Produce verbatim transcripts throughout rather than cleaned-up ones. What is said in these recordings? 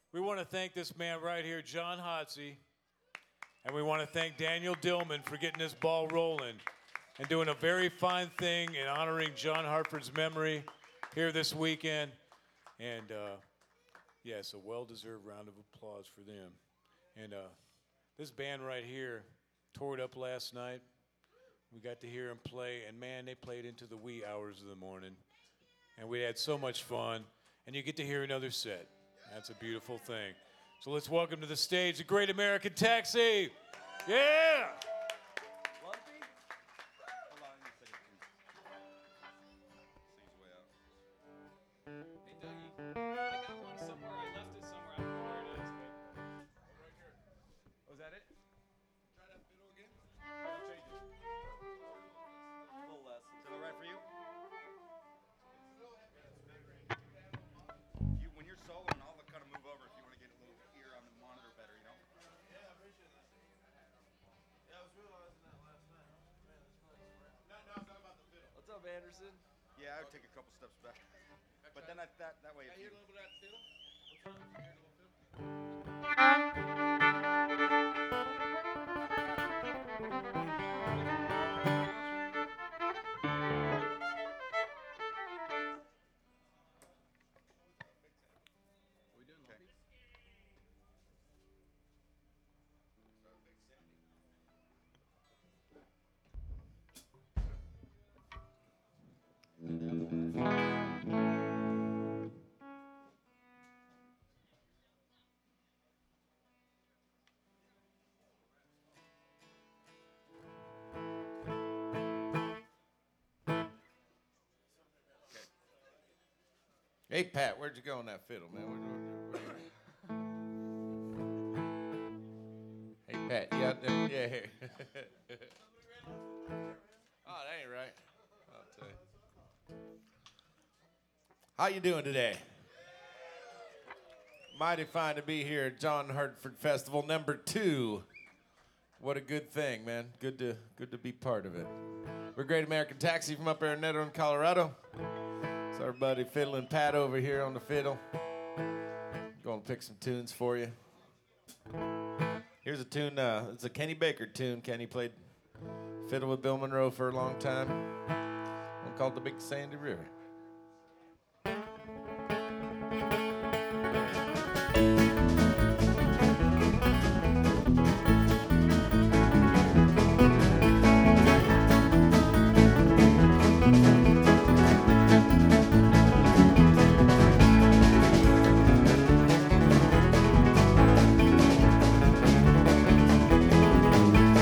We want to thank this man right here, John Hotsey, and we want to thank Daniel Dillman for getting this ball rolling and doing a very fine thing in honoring John Hartford's memory here this weekend. And, uh, yes, a well-deserved round of applause for them. And uh, this band right here tore it up last night. We got to hear them play, and, man, they played into the wee hours of the morning. And we had so much fun. And you get to hear another set. That's a beautiful thing. So let's welcome to the stage the Great American Taxi. Yeah! Anderson? Yeah, I would take a couple steps back. But then I, that, that way... I hear a little bit of that fiddle. Are we doing Lumpy? Hey, Pat, where'd you go on that fiddle, man? Where'd you, where'd you... Hey, Pat, you out there? Yeah, here. Oh, that ain't right. I'll tell you. How you doing today? Mighty fine to be here at John Hartford Festival number two. What a good thing, man. Good to good to be part of it. We're Great American Taxi from up there in Netherland, Colorado. It's our buddy Fiddlin' Pat over here on the fiddle. Going to pick some tunes for you. Here's a tune. Uh, it's a Kenny Baker tune. Kenny played fiddle with Bill Monroe for a long time. One called The Big Sandy River.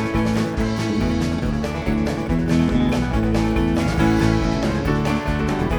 Thank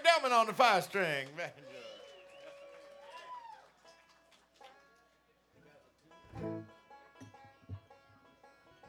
Delman on the five string banjo.